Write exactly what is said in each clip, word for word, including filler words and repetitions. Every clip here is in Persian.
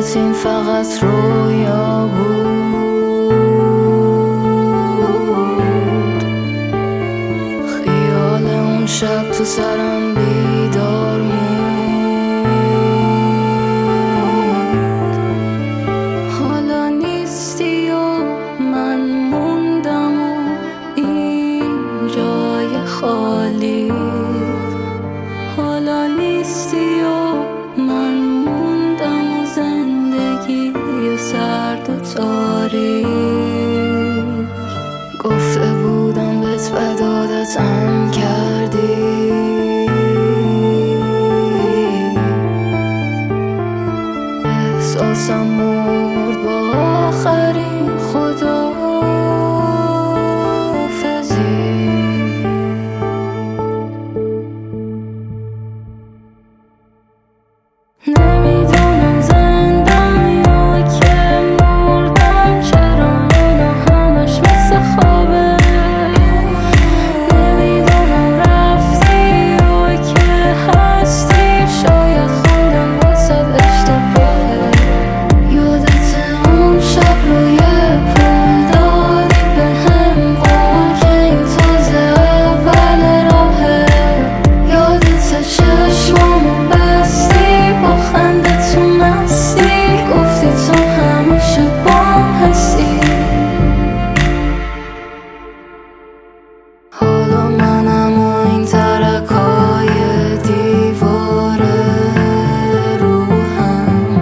دلت این فقط رویا بود، خیال اون شب تو سرم بیدار موند. حالا نیستی و من موندم و این جای خالی، حالا نیستی و من موندم و زندگی سرد و تاریک. گفته بودم بهت بد عادتم کردی، احساسم مرد با آخرین خداحافظی. نمیدونم زندم یا که مردم، چرا اینا همش مثل خوابه. نمیدونم رفتی یا که هستی، شاید خوندم واسد اشتباهه. یادت اون شب روی پول دادی به هم قول که این تازه اول راهه. یادت چشمامو بستی با خنده تو مستی، گفتی تو همیشه بام هستی. حالا منم و این ترکای دیواره روحم،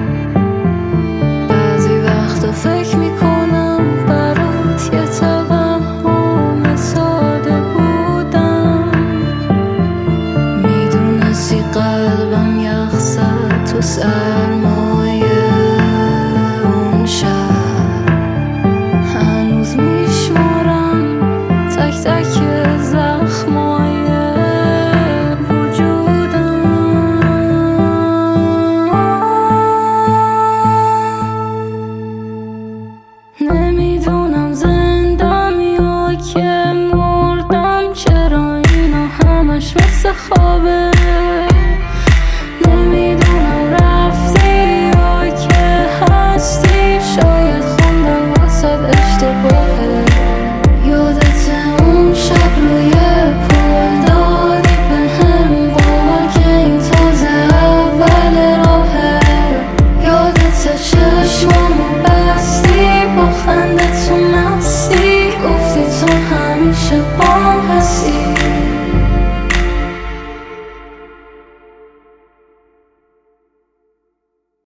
بعضی وقتا فکر میکنم برات یه توهم ساده بودم. میدونستی قلبم یخ زد تو سرمایه اون شب، هنوز میشمارم تک تک زخمای وجودم. نمیدونم زندم یا که مردم، چرا اینا همش مثل خوابه.